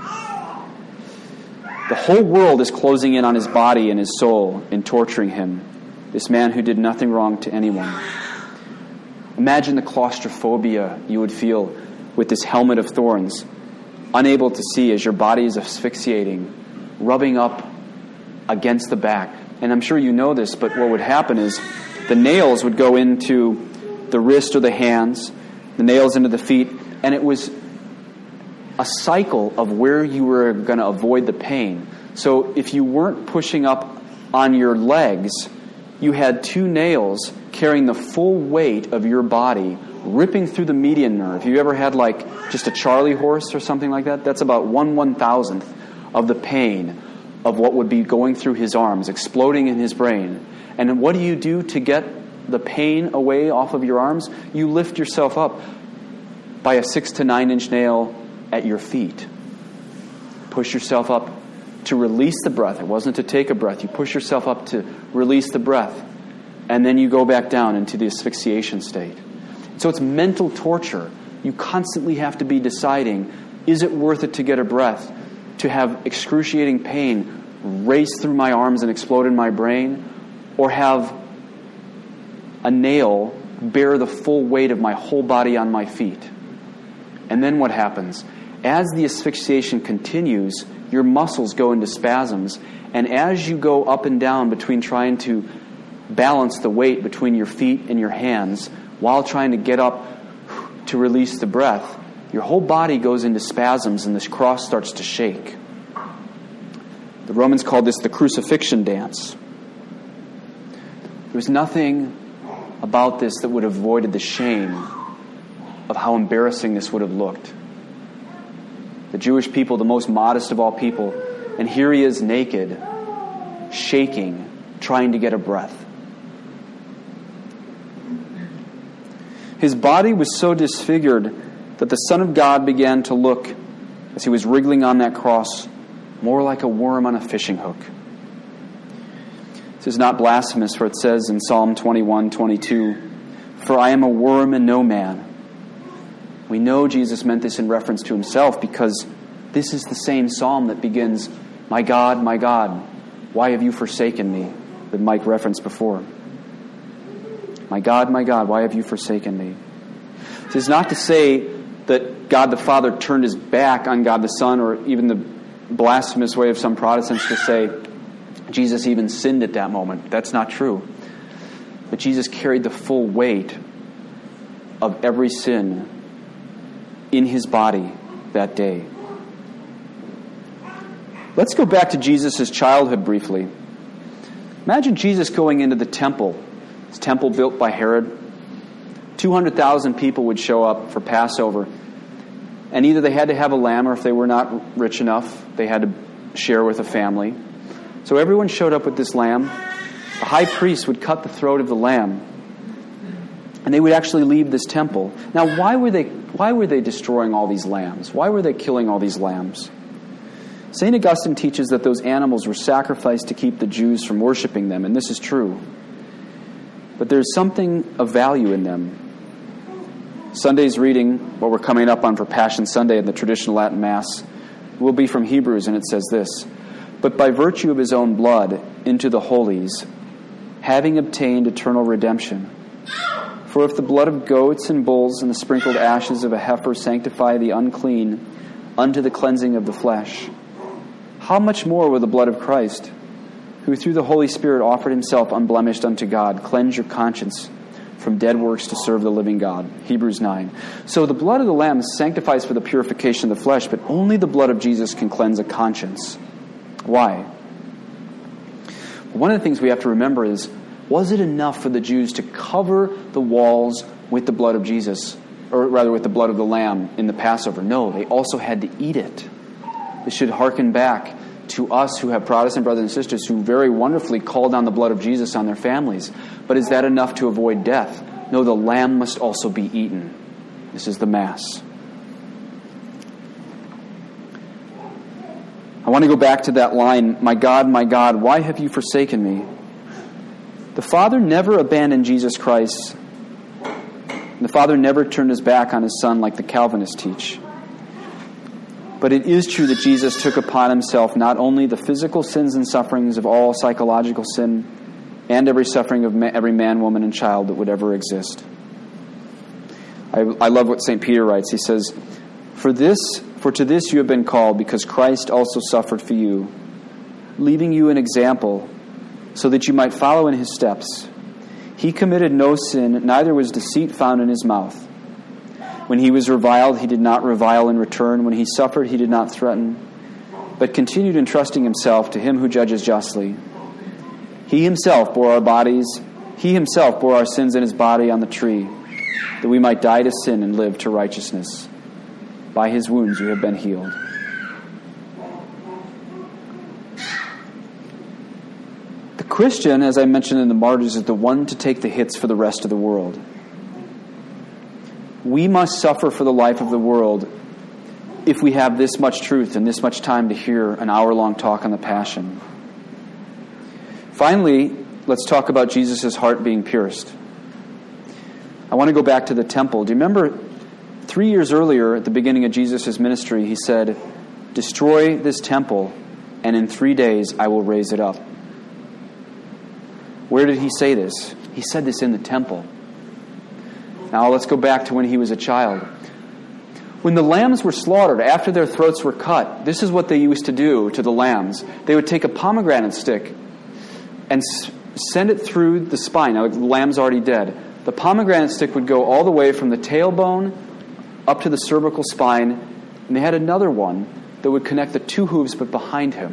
The whole world is closing in on his body and his soul in torturing him, this man who did nothing wrong to anyone. Imagine the claustrophobia you would feel with this helmet of thorns, unable to see as your body is asphyxiating, rubbing up against the back. And I'm sure you know this, but what would happen is the nails would go into the wrist or the hands, the nails into the feet, and it was a cycle of where you were going to avoid the pain. So if you weren't pushing up on your legs, you had two nails carrying the full weight of your body, ripping through the median nerve. You ever had like just a Charlie horse or something like that? That's about 1/1000th of the pain of what would be going through his arms, exploding in his brain. And what do you do to get the pain away off of your arms? You lift yourself up by a 6 to 9 inch nail at your feet. Push yourself up to release the breath. It wasn't to take a breath. You push yourself up to release the breath. And then you go back down into the asphyxiation state. So it's mental torture. You constantly have to be deciding, is it worth it to get a breath, to have excruciating pain race through my arms and explode in my brain, or have a nail bear the full weight of my whole body on my feet? And then what happens? As the asphyxiation continues, your muscles go into spasms, and as you go up and down between trying to balance the weight between your feet and your hands while trying to get up to release the breath, your whole body goes into spasms and this cross starts to shake. The Romans called this the crucifixion dance. There was nothing about this that would have avoided the shame of how embarrassing this would have looked. The Jewish people, the most modest of all people, and here he is naked, shaking, trying to get a breath. His body was so disfigured that the Son of God began to look, as he was wriggling on that cross, more like a worm on a fishing hook. This is not blasphemous, for it says in Psalm 21:22, "For I am a worm and no man." We know Jesus meant this in reference to himself because this is the same psalm that begins, my God, why have you forsaken me?" that Mike referenced before. My God, why have you forsaken me? This is not to say that God the Father turned his back on God the Son, or even the blasphemous way of some Protestants to say Jesus even sinned at that moment. That's not true. But Jesus carried the full weight of every sin in his body that day. Let's go back to Jesus' childhood briefly. Imagine Jesus going into the temple. This temple built by Herod. 200,000 people would show up for Passover. And either they had to have a lamb, or if they were not rich enough, they had to share with a family. So everyone showed up with this lamb. The high priest would cut the throat of the lamb, and they would actually leave this temple. Now, why were they destroying all these lambs? Why were they killing all these lambs? St. Augustine teaches that those animals were sacrificed to keep the Jews from worshiping them, and this is true. But there's something of value in them. Sunday's reading, what we're coming up on for Passion Sunday in the traditional Latin Mass, will be from Hebrews, and it says this: "But by virtue of his own blood into the holies, having obtained eternal redemption. For if the blood of goats and bulls and the sprinkled ashes of a heifer sanctify the unclean unto the cleansing of the flesh, how much more will the blood of Christ, who through the Holy Spirit offered himself unblemished unto God, cleanse your conscience from dead works to serve the living God." Hebrews 9. So the blood of the Lamb sanctifies for the purification of the flesh, but only the blood of Jesus can cleanse a conscience. Why? One of the things we have to remember is, was it enough for the Jews to cover the walls with the blood of Jesus, or rather with the blood of the Lamb in the Passover? No, they also had to eat it. This should hearken back to us who have Protestant brothers and sisters who very wonderfully call down the blood of Jesus on their families. But is that enough to avoid death? No, the lamb must also be eaten. This is the Mass. I want to go back to that line, my God, why have you forsaken me?" The Father never abandoned Jesus Christ. The Father never turned his back on his Son like the Calvinists teach. But it is true that Jesus took upon himself not only the physical sins and sufferings of all psychological sin, and every suffering of every man, woman, and child that would ever exist. I love what St. Peter writes. He says, For to this you have been called, because Christ also suffered for you, leaving you an example, so that you might follow in his steps. He committed no sin, neither was deceit found in his mouth. When he was reviled, he did not revile in return. When he suffered, he did not threaten, but continued entrusting himself to him who judges justly. He himself bore our sins in his body on the tree, that we might die to sin and live to righteousness. By his wounds you have been healed. The Christian, as I mentioned in the Martyrs, is the one to take the hits for the rest of the world. We must suffer for the life of the world if we have this much truth and this much time to hear an hour-long talk on the Passion. Finally, let's talk about Jesus' heart being pierced. I want to go back to the temple. Do you remember 3 years earlier at the beginning of Jesus' ministry, he said, "Destroy this temple, and in 3 days I will raise it up." Where did he say this? He said this in the temple. Now let's go back to when he was a child. When the lambs were slaughtered, after their throats were cut, this is what they used to do to the lambs. They would take a pomegranate stick and send it through the spine. Now the lamb's already dead. The pomegranate stick would go all the way from the tailbone up to the cervical spine, and they had another one that would connect the two hooves but behind him.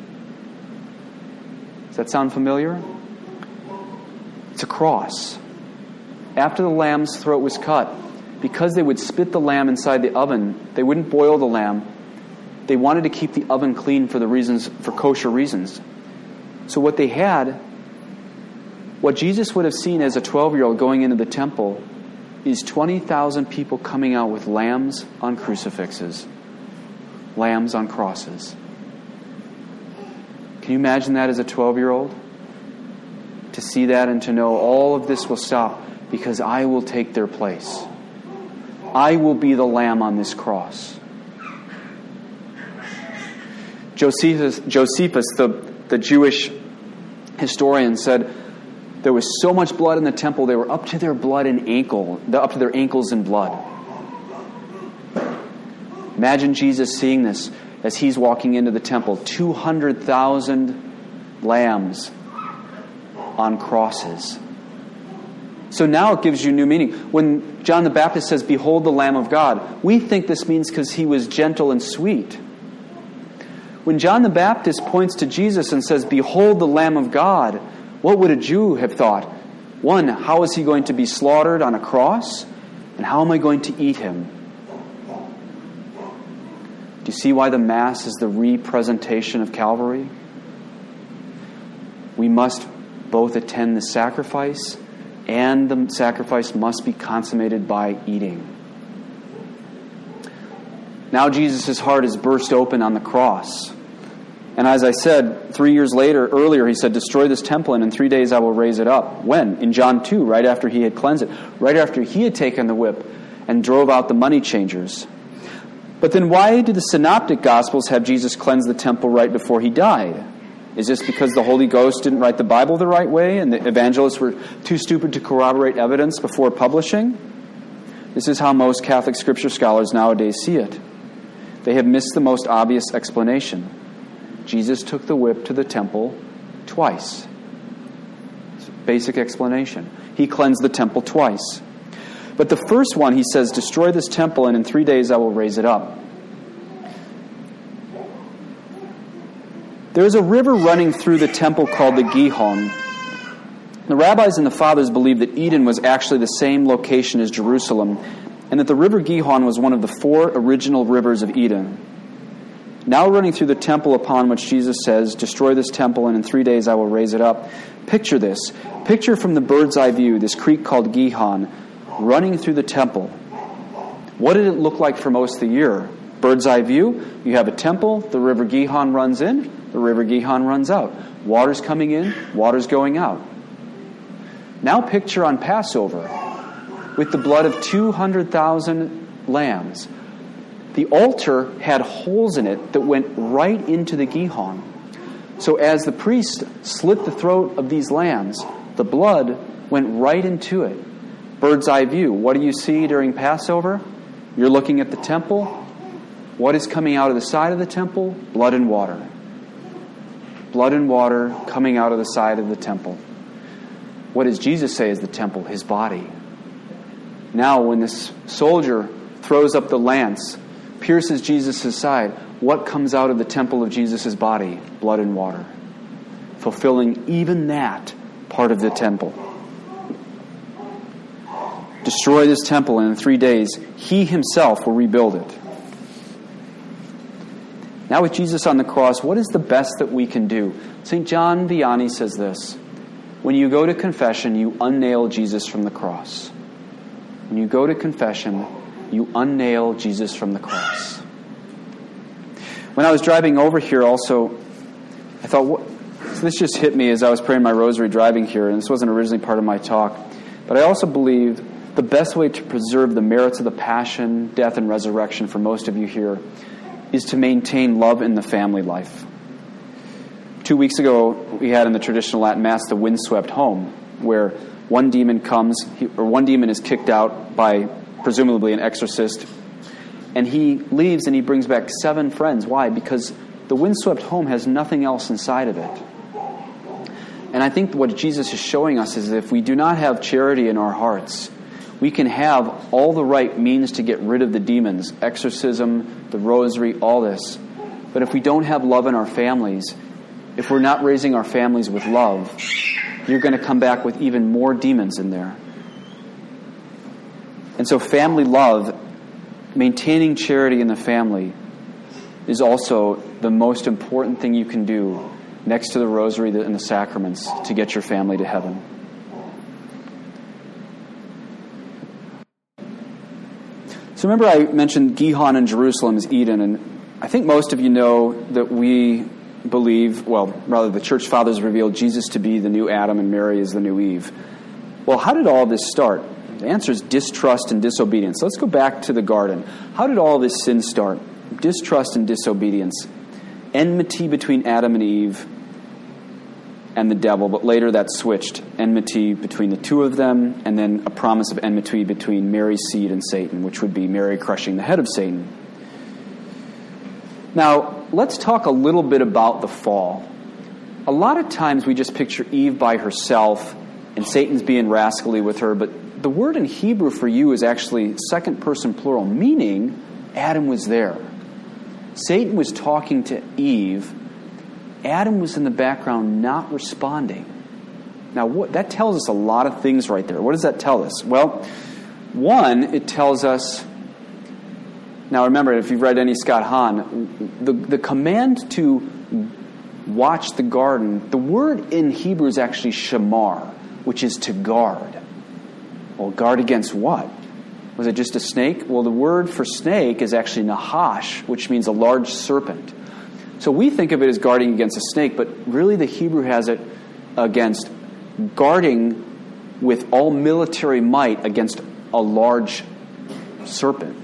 Does that sound familiar? It's a cross. After the lamb's throat was cut, because they would spit the lamb inside the oven, they wouldn't boil the lamb. They wanted to keep the oven clean for kosher reasons. So what they had, what Jesus would have seen as a 12-year-old going into the temple, is 20,000 people coming out with lambs on crucifixes, lambs on crosses. Can you imagine that as a 12-year-old? To see that and to know all of this will stop because I will take their place. I will be the lamb on this cross. Josephus, the Jewish historian, said there was so much blood in the temple they were up to their ankles in blood. Imagine Jesus seeing this as he's walking into the temple. 200,000 lambs on crosses. So now it gives you new meaning. When John the Baptist says, "Behold the Lamb of God," we think this means because he was gentle and sweet. When John the Baptist points to Jesus and says, "Behold the Lamb of God," what would a Jew have thought? One, how is he going to be slaughtered on a cross? And how am I going to eat him? Do you see why the Mass is the representation of Calvary? We must both attend the sacrifice, and the sacrifice must be consummated by eating. Now Jesus' heart is burst open on the cross. And as I said, 3 years earlier, he said, destroy this temple, and in 3 days I will raise it up. When? In John 2, right after he had cleansed it. Right after he had taken the whip and drove out the money changers. But then why do the Synoptic Gospels have Jesus cleanse the temple right before he died? Is this because the Holy Ghost didn't write the Bible the right way and the evangelists were too stupid to corroborate evidence before publishing? This is how most Catholic Scripture scholars nowadays see it. They have missed the most obvious explanation. Jesus took the whip to the temple twice. It's a basic explanation. He cleansed the temple twice. But the first one, he says, destroy this temple, and in 3 days I will raise it up. There is a river running through the temple called the Gihon. The rabbis and the fathers believe that Eden was actually the same location as Jerusalem, and that the river Gihon was one of the 4 original rivers of Eden. Now running through the temple upon which Jesus says, destroy this temple, and in 3 days I will raise it up. Picture this. Picture from the bird's eye view this creek called Gihon running through the temple. What did it look like for most of the year? Bird's eye view, you have a temple, the river Gihon runs in, the river Gihon runs out. Water's coming in, water's going out. Now picture on Passover, with the blood of 200,000 lambs. The altar had holes in it that went right into the Gihon. So as the priest slit the throat of these lambs, the blood went right into it. Bird's eye view. What do you see during Passover? You're looking at the temple. What is coming out of the side of the temple? Blood and water. Blood and water coming out of the side of the temple. What does Jesus say is the temple? His body. Now when this soldier throws up the lance, pierces Jesus' side, what comes out of the temple of Jesus' body? Blood and water. Fulfilling even that part of the temple. Destroy this temple, and in 3 days, he himself will rebuild it. Now with Jesus on the cross, what is the best that we can do? St. John Vianney says this: when you go to confession, you unnail Jesus from the cross. When you go to confession, you unnail Jesus from the cross. When I was driving over here also, I thought, so this just hit me as I was praying my rosary driving here, and this wasn't originally part of my talk, but I also believe the best way to preserve the merits of the passion, death, and resurrection for most of you here is to maintain love in the family life. 2 weeks ago, we had in the traditional Latin Mass the windswept home, where one demon comes, one demon is kicked out by presumably an exorcist, and he leaves and he brings back 7 friends. Why? Because the windswept home has nothing else inside of it. And I think what Jesus is showing us is that if we do not have charity in our hearts, we can have all the right means to get rid of the demons, exorcism, the rosary, all this. But if we don't have love in our families, if we're not raising our families with love, you're going to come back with even more demons in there. And so family love, maintaining charity in the family, is also the most important thing you can do next to the rosary and the sacraments to get your family to heaven. So remember I mentioned Gihon in Jerusalem is Eden, and I think most of you know that we believe, well, rather the Church Fathers revealed Jesus to be the new Adam and Mary is the new Eve. Well, how did all this start? The answer is distrust and disobedience. So let's go back to the garden. How did all this sin start? Distrust and disobedience. Enmity between Adam and Eve and the devil, but later that switched. Enmity between the two of them, and then a promise of enmity between Mary's seed and Satan, which would be Mary crushing the head of Satan. Now, let's talk a little bit about the fall. A lot of times we just picture Eve by herself and Satan's being rascally with her, but the word in Hebrew for you is actually second person plural, meaning Adam was there. Satan was talking to Eve. Adam was in the background not responding. Now, that tells us a lot of things right there. What does that tell us? Well, one, it tells us Now remember, if you've read any Scott Hahn, the command to watch the garden, the word in Hebrew is actually shamar, which is to guard. Well, guard against what? Was it just a snake? Well, the word for snake is actually nahash, which means a large serpent. So we think of it as guarding against a snake, but really the Hebrew has it against guarding with all military might against a large serpent.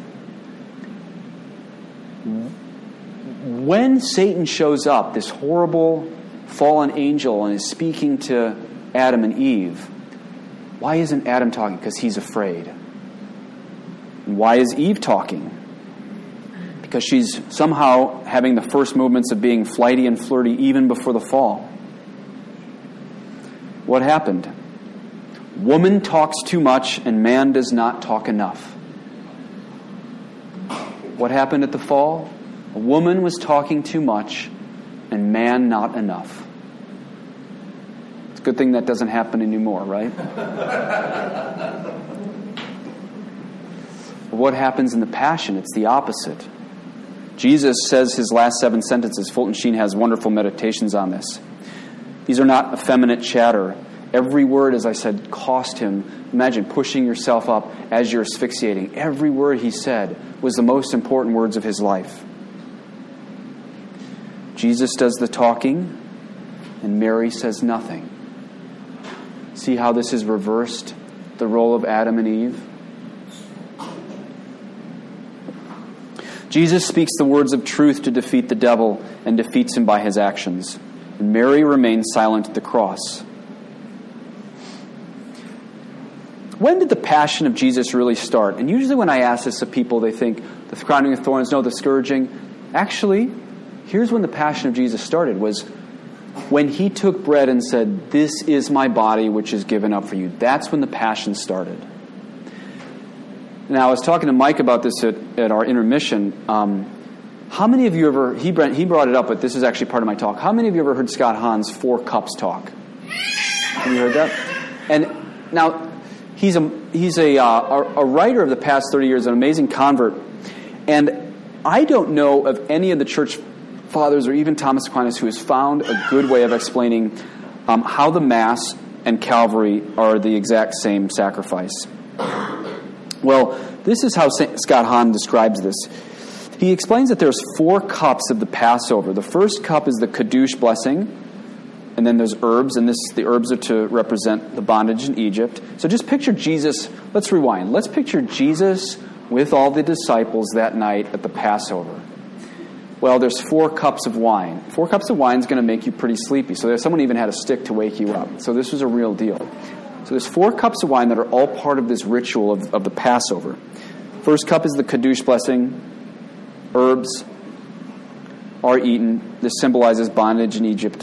When Satan shows up, this horrible fallen angel, and is speaking to Adam and Eve, why isn't Adam talking? Because he's afraid. And why is Eve talking? Because she's somehow having the first movements of being flighty and flirty even before the fall. What happened? Woman talks too much and man does not talk enough. What happened at the fall? A woman was talking too much and man not enough. It's a good thing that doesn't happen anymore, right? What happens in the Passion? It's the opposite. Jesus says his last 7 sentences. Fulton Sheen has wonderful meditations on this. These are not effeminate chatter. Every word, as I said, cost him. Imagine pushing yourself up as you're asphyxiating. Every word he said was the most important words of his life. Jesus does the talking, and Mary says nothing. See how this is reversed, the role of Adam and Eve? Jesus speaks the words of truth to defeat the devil and defeats him by his actions. And Mary remains silent at the cross. When did the passion of Jesus really start? And usually when I ask this of people, they think the crowning of thorns, no, the scourging. Actually, here's when the passion of Jesus started, was when he took bread and said, "This is my body which is given up for you." That's when the passion started. Now, I was talking to Mike about this at our intermission. How many of you ever, he brought it up, but this is actually part of my talk. How many of you ever heard Scott Hahn's 4 Cups talk? Have you heard that? And now, he's a writer of the past 30 years, an amazing convert. And I don't know of any of the church fathers or even Thomas Aquinas who has found a good way of explaining how the Mass and Calvary are the exact same sacrifice. Well, this is how Scott Hahn describes this. He explains that there's 4 cups of the Passover. The first cup is the Kiddush blessing, and then there's herbs, and the herbs are to represent the bondage in Egypt. So just picture Jesus. Let's rewind. Let's picture Jesus with all the disciples that night at the Passover. Well, there's 4 cups of wine. 4 cups of wine is going to make you pretty sleepy. So someone even had a stick to wake you up. So this was a real deal. So there's 4 cups of wine that are all part of this ritual of the Passover. First cup is the Kiddush blessing. Herbs are eaten. This symbolizes bondage in Egypt.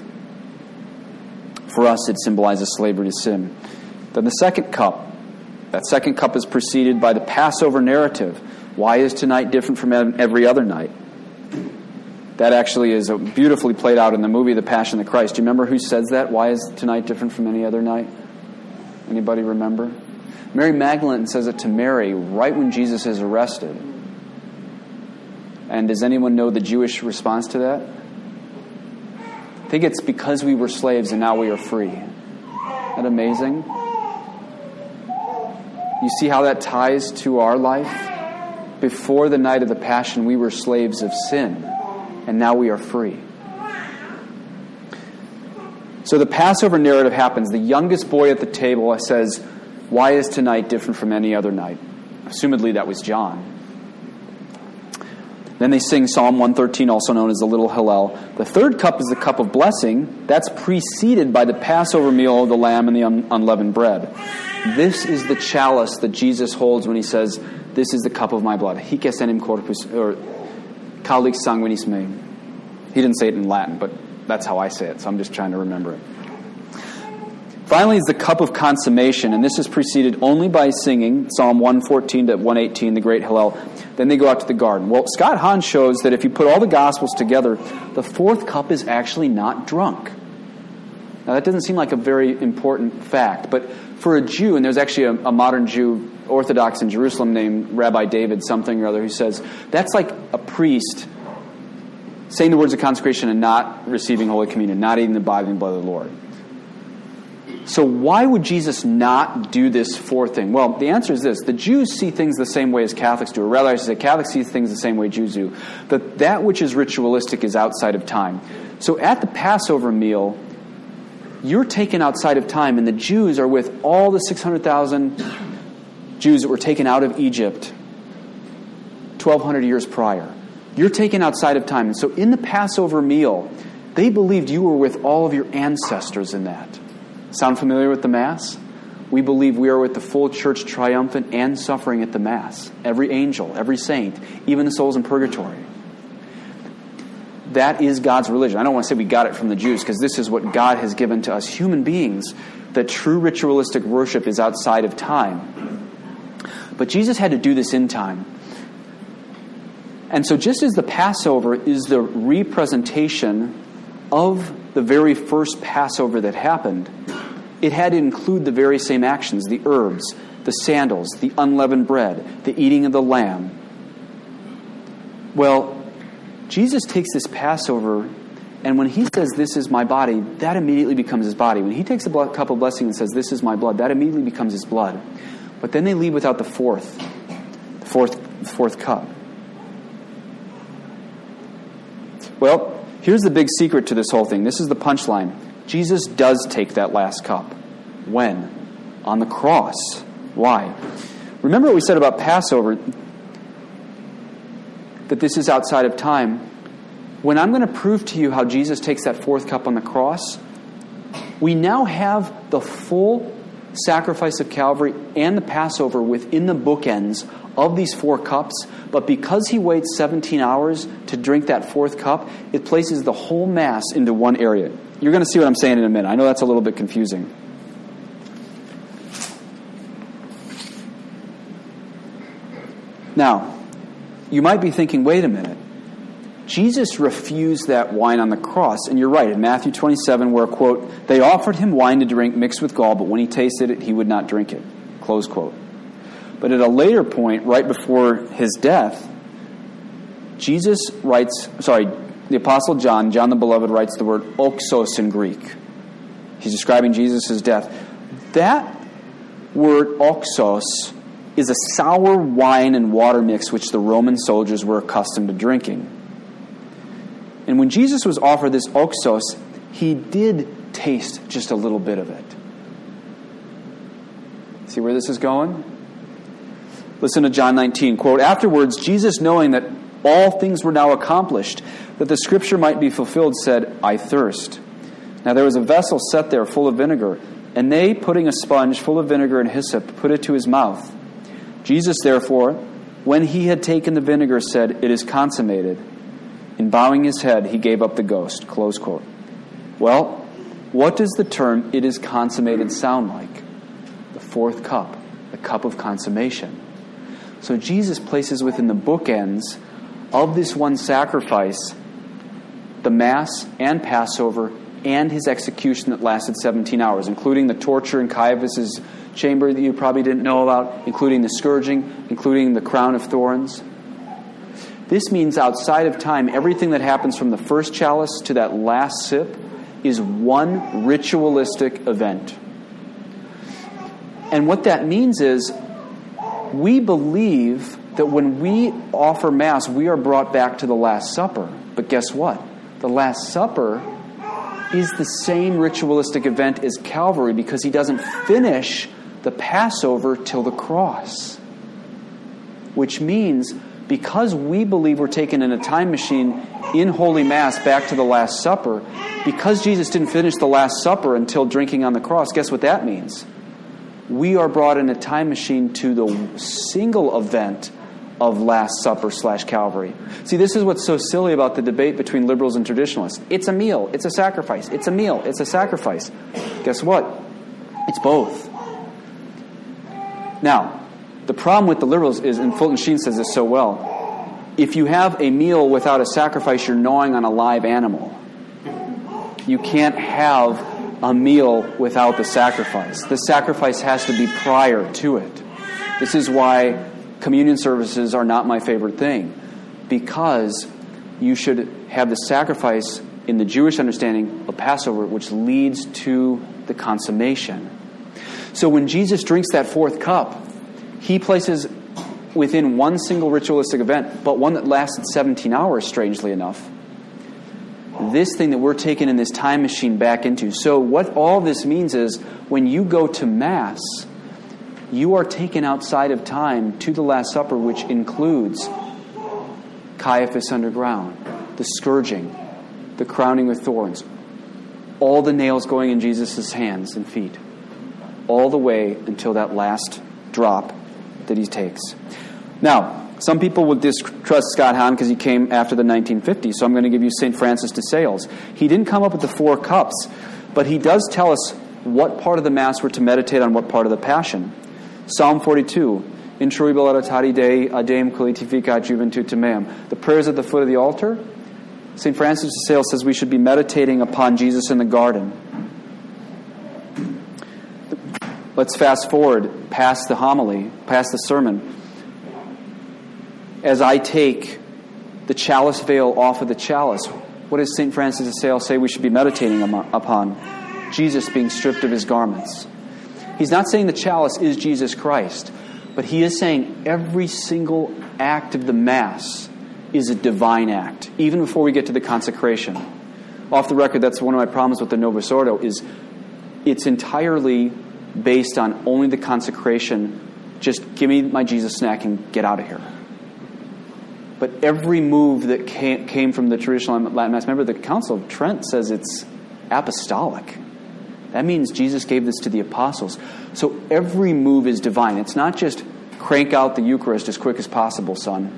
For us, it symbolizes slavery to sin. Then the second cup. That second cup is preceded by the Passover narrative. Why is tonight different from every other night? That actually is beautifully played out in the movie The Passion of the Christ. Do you remember who says that? Why is tonight different from any other night? Anybody remember? Mary Magdalene says it to Mary right when Jesus is arrested. And does anyone know the Jewish response to that? I think it's because we were slaves and now we are free. Isn't that amazing? You see how that ties to our life? Before the night of the Passion, we were slaves of sin, and now we are free. So the Passover narrative happens. The youngest boy at the table says, "Why is tonight different from any other night?" Assumedly, that was John. Then they sing Psalm 113, also known as the Little Hallel. The third cup is the cup of blessing. That's preceded by the Passover meal of the lamb and the unleavened bread. This is the chalice that Jesus holds when he says, "This is the cup of my blood." Hic est enim corpus, or calix sanguinis mei. He didn't say it in Latin, but that's how I say it, so I'm just trying to remember it. Finally is the cup of consummation, and this is preceded only by singing Psalm 114 to 118, the Great Hallel. Then they go out to the garden. Well, Scott Hahn shows that if you put all the Gospels together, the 4th cup is actually not drunk. Now, that doesn't seem like a very important fact, but for a Jew, and there's actually a modern Jew, Orthodox in Jerusalem, named Rabbi David something or other, who says that's like a priest saying the words of consecration and not receiving Holy Communion, not eating the body and blood of the Lord. So why would Jesus not do this fourth thing? Well, the answer is this. The Jews see things the same way as Catholics do, or rather I should say Catholics see things the same way Jews do. That which is ritualistic is outside of time. So at the Passover meal, you're taken outside of time, and the Jews are with all the 600,000 Jews that were taken out of Egypt 1,200 years prior. You're taken outside of time. And so in the Passover meal, they believed you were with all of your ancestors in that. Sound familiar with the Mass? We believe we are with the full church triumphant and suffering at the Mass. Every angel, every saint, even the souls in purgatory. That is God's religion. I don't want to say we got it from the Jews, because this is what God has given to us human beings, that true ritualistic worship is outside of time. But Jesus had to do this in time. And so just as the Passover is the representation of the very first Passover that happened, it had to include the very same actions, the herbs, the sandals, the unleavened bread, the eating of the lamb. Well, Jesus takes this Passover, and when he says, "This is my body," that immediately becomes his body. When he takes a cup of blessing and says, "This is my blood," that immediately becomes his blood. But then they leave without the fourth cup. Well, here's the big secret to this whole thing. This is the punchline. Jesus does take that last cup. When? On the cross. Why? Remember what we said about Passover, that this is outside of time. When I'm going to prove to you how Jesus takes that fourth cup on the cross, we now have the full sacrifice of Calvary and the Passover within the bookends of these 4 cups, but because he waits 17 hours to drink that fourth cup, it places the whole Mass into one area. You're going to see what I'm saying in a minute. I know that's a little bit confusing. Now, you might be thinking, wait a minute. Jesus refused that wine on the cross, and you're right. In Matthew 27, where, quote, "They offered him wine to drink mixed with gall, but when he tasted it, he would not drink it," close quote. But at a later point, right before his death, the Apostle John the Beloved, writes the word oxos in Greek. He's describing Jesus' death. That word oxos is a sour wine and water mix which the Roman soldiers were accustomed to drinking. And when Jesus was offered this oxos, he did taste just a little bit of it. See where this is going? Listen to John 19, quote, "Afterwards, Jesus, knowing that all things were now accomplished, that the scripture might be fulfilled, said, 'I thirst.' Now there was a vessel set there full of vinegar, and they, putting a sponge full of vinegar and hyssop, put it to his mouth. Jesus, therefore, when he had taken the vinegar, said, 'It is consummated.' In bowing his head, he gave up the ghost." Close quote. Well, what does the term "it is consummated" sound like? The fourth cup, the cup of consummation. So Jesus places within the bookends of this one sacrifice the Mass and Passover and his execution that lasted 17 hours, including the torture in Caiaphas' chamber that you probably didn't know about, including the scourging, including the crown of thorns. This means outside of time, everything that happens from the first chalice to that last sip is one ritualistic event. And what that means is we believe that when we offer Mass, we are brought back to the Last Supper. But guess what? The Last Supper is the same ritualistic event as Calvary, because he doesn't finish the Passover till the cross. Which means, because we believe we're taken in a time machine in Holy Mass back to the Last Supper, because Jesus didn't finish the Last Supper until drinking on the cross, guess what that means? We are brought in a time machine to the single event of Last Supper / Calvary. See, this is what's so silly about the debate between liberals and traditionalists. It's a meal, it's a sacrifice. It's a meal, it's a sacrifice. Guess what? It's both. Now, the problem with the liberals is, and Fulton Sheen says this so well, if you have a meal without a sacrifice, you're gnawing on a live animal. You can't have a meal without the sacrifice. The sacrifice has to be prior to it. This is why communion services are not my favorite thing, because you should have the sacrifice in the Jewish understanding of Passover, which leads to the consummation. So when Jesus drinks that fourth cup, he places within one single ritualistic event, but one that lasted 17 hours, strangely enough, this thing that we're taking in this time machine back into. So what all this means is when you go to Mass, you are taken outside of time to the Last Supper, which includes Caiaphas underground, the scourging, the crowning with thorns, all the nails going in Jesus' hands and feet, all the way until that last drop that he takes. Now, some people would distrust Scott Hahn because he came after the 1950s, so I'm going to give you St. Francis de Sales. He didn't come up with the 4 cups, but he does tell us what part of the Mass we're to meditate on, what part of the Passion. Psalm 42, Introribile adatati Dei, adem qualitificat juventutem meam. The prayers at the foot of the altar. St. Francis de Sales says we should be meditating upon Jesus in the garden. Let's fast forward past the homily, past the sermon. As I take the chalice veil off of the chalice, what does St. Francis de Sales say we should be meditating upon? Jesus being stripped of his garments. He's not saying the chalice is Jesus Christ, but he is saying every single act of the Mass is a divine act, even before we get to the consecration. Off the record, that's one of my problems with the Novus Ordo, is it's entirely based on only the consecration. Just give me my Jesus snack and get out of here. But every move that came from the traditional Latin Mass, remember the Council of Trent says it's apostolic. That means Jesus gave this to the apostles. So every move is divine. It's not just crank out the Eucharist as quick as possible, son.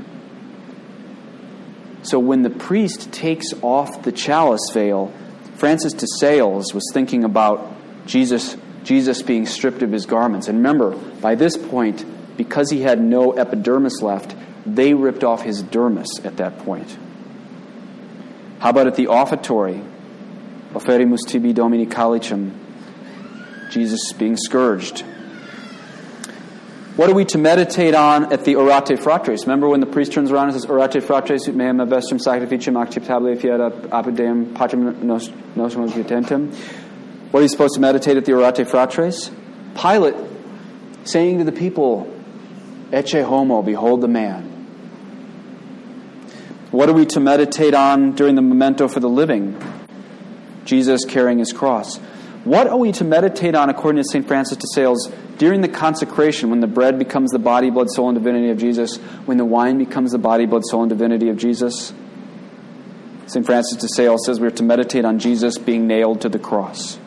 So when the priest takes off the chalice veil, Francis de Sales was thinking about Jesus being stripped of his garments. And remember, by this point, because he had no epidermis left, they ripped off his dermis at that point. How about at the offertory? Offerimus tibi Domini calicem. Jesus being scourged. What are we to meditate on at the Orate Fratres? Remember when the priest turns around and says, Orate Fratres ut meam vestum sacrificium acceptabile fiat apud Deum patrum nostrum vitentem? What are you supposed to meditate at the Orate Fratres? Pilate saying to the people, Ecce homo, behold the man. What are we to meditate on during the memento for the living? Jesus carrying his cross. What are we to meditate on, according to St. Francis de Sales, during the consecration, when the bread becomes the body, blood, soul, and divinity of Jesus, when the wine becomes the body, blood, soul, and divinity of Jesus? St. Francis de Sales says we are to meditate on Jesus being nailed to the cross.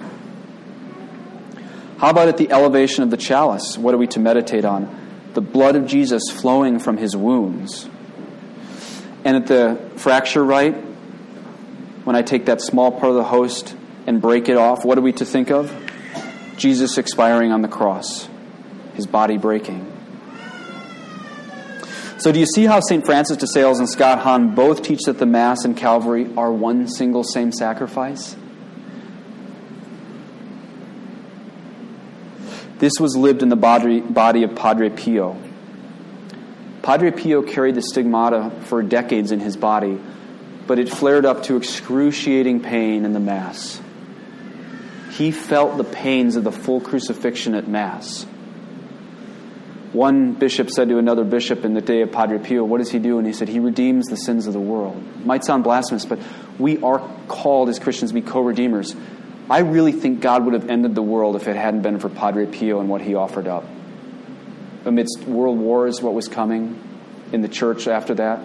How about at the elevation of the chalice? What are we to meditate on? The blood of Jesus flowing from his wounds. And at the fracture rite, when I take that small part of the host and break it off, what are we to think of? Jesus expiring on the cross, his body breaking. So do you see how St. Francis de Sales and Scott Hahn both teach that the Mass and Calvary are one single same sacrifice? This was lived in the body of Padre Pio. Padre Pio carried the stigmata for decades in his body, but it flared up to excruciating pain in the Mass. He felt the pains of the full crucifixion at Mass. One bishop said to another bishop in the day of Padre Pio, what does he do? And he said, he redeems the sins of the world. It might sound blasphemous, but we are called as Christians to be co-redeemers. I really think God would have ended the world if it hadn't been for Padre Pio and what he offered up. Amidst world wars, what was coming in the church after that.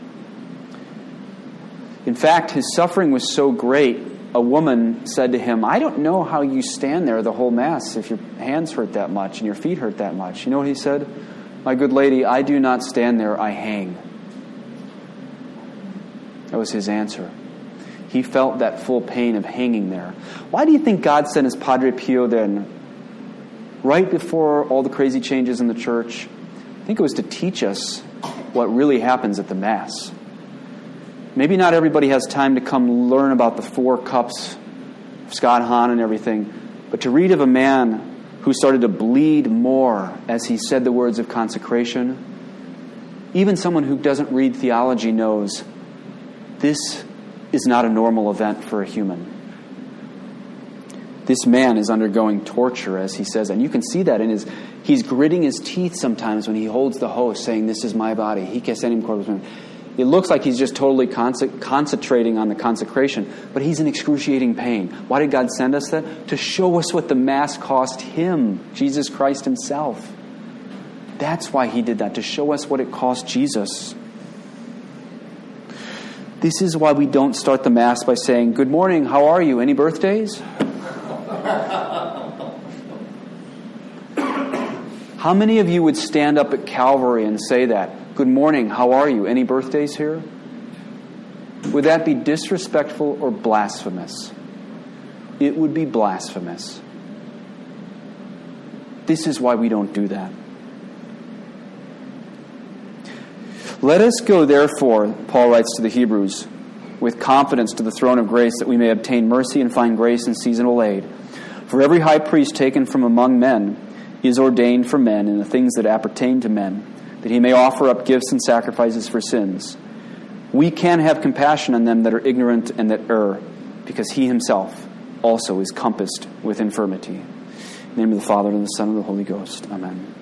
In fact, his suffering was so great, a woman said to him, I don't know how you stand there the whole Mass if your hands hurt that much and your feet hurt that much. You know what he said? My good lady, I do not stand there, I hang. That was his answer. He felt that full pain of hanging there. Why do you think God sent his Padre Pio then, right before all the crazy changes in the church? I think it was to teach us what really happens at the Mass. Maybe not everybody has time to come learn about the 4 cups Scott Hahn and everything, but to read of a man who started to bleed more as he said the words of consecration, even someone who doesn't read theology knows this is not a normal event for a human. This man is undergoing torture, as he says, and you can see that in he's gritting his teeth sometimes when he holds the host, saying, "This is my body." It looks like he's just totally concentrating on the consecration, but he's in excruciating pain. Why did God send us that? To show us what the Mass cost him, Jesus Christ himself. That's why he did that, to show us what it cost Jesus. This is why we don't start the Mass by saying, "Good morning, how are you? Any birthdays?" How many of you would stand up at Calvary and say that? "Good morning, how are you? Any birthdays here?" Would that be disrespectful or blasphemous? It would be blasphemous. This is why we don't do that. Let us go, therefore, Paul writes to the Hebrews, with confidence to the throne of grace, that we may obtain mercy and find grace in seasonable aid. For every high priest taken from among men is ordained for men in the things that appertain to men, that he may offer up gifts and sacrifices for sins. We can have compassion on them that are ignorant and that err, because he himself also is compassed with infirmity. In the name of the Father, and of the Son, and of the Holy Ghost. Amen.